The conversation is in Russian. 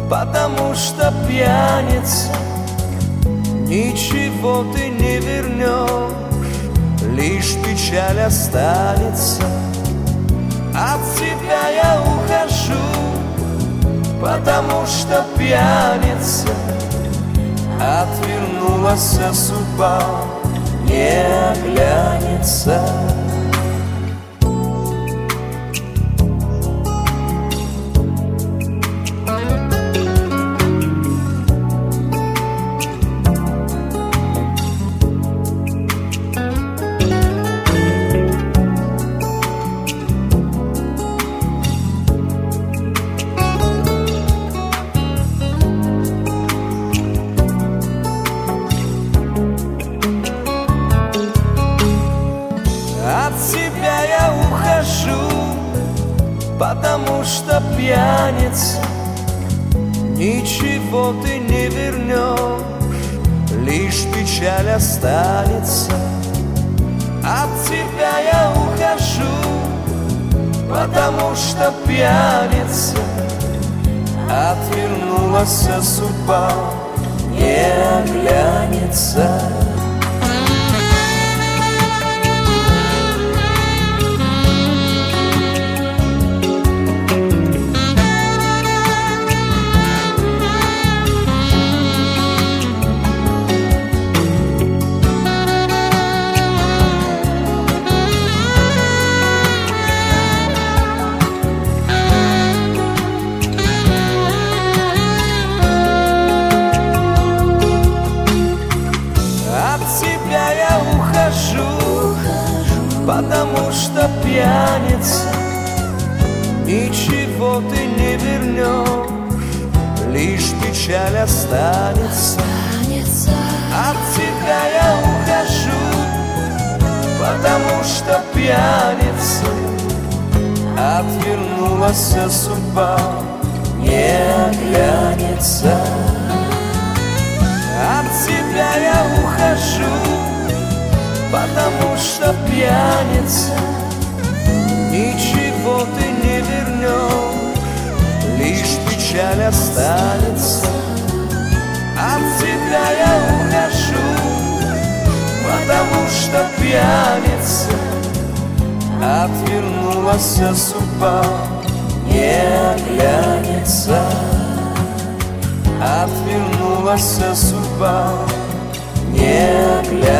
потому что пьяница. Ничего ты не вернешь, лишь печаль останется. От тебя я ухожу, потому что пьяница. Отвернулась судьба, не оглянется. От себя я ухожу, потому что пьяница. Ничего ты не вернешь, лишь печаль останется. От тебя я ухожу, потому что пьяница. Отвернулась судьба, не оглянется. Потому что пьяница. Ничего ты не вернешь, лишь печаль останется. От тебя я ухожу, потому что пьяница. Отвернулась судьба, не оглянется. От тебя я ухожу, потому что пьяница. Ничего ты не вернешь, лишь печаль останется. От тебя я ухожу, потому что пьяница. Отвернулась судьба, не оглянется. Отвернулась судьба, не оглянется.